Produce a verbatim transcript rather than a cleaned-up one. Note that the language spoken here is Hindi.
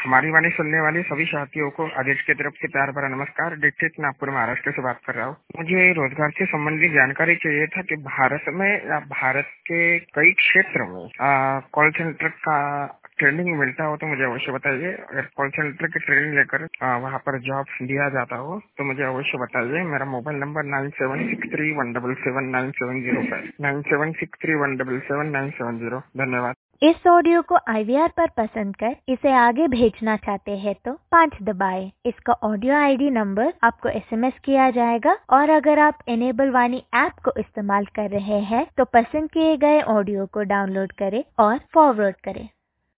हमारी वाणी सुनने वाले सभी साथियों को आदेश की तरफ से प्यार भरा नमस्कार। डिस्ट्रिक्ट नागपुर महाराष्ट्र से बात कर रहा हूँ। मुझे रोजगार से संबंधित जानकारी चाहिए था कि भारत में या भारत के कई क्षेत्रों में कॉल सेंटर का ट्रेनिंग मिलता हो तो मुझे अवश्य बताइए। अगर कॉल सेंटर की ट्रेनिंग लेकर वहाँ पर जॉब दिया जाता हो तो मुझे अवश्य बताइए। मेरा mobile number nine seven six three one double seven nine seven zero है, nine seven six three one double seven nine seven zero. धन्यवाद। इस ऑडियो को आई वी आर पर पसंद कर इसे आगे भेजना चाहते हैं तो पाँच दबाएं। इसका ऑडियो आई डी नंबर आपको एस एम एस किया जाएगा और अगर आप इनेबल वाणी ऐप को इस्तेमाल कर रहे हैं तो पसंद किए गए ऑडियो को डाउनलोड करें और फॉरवर्ड करें।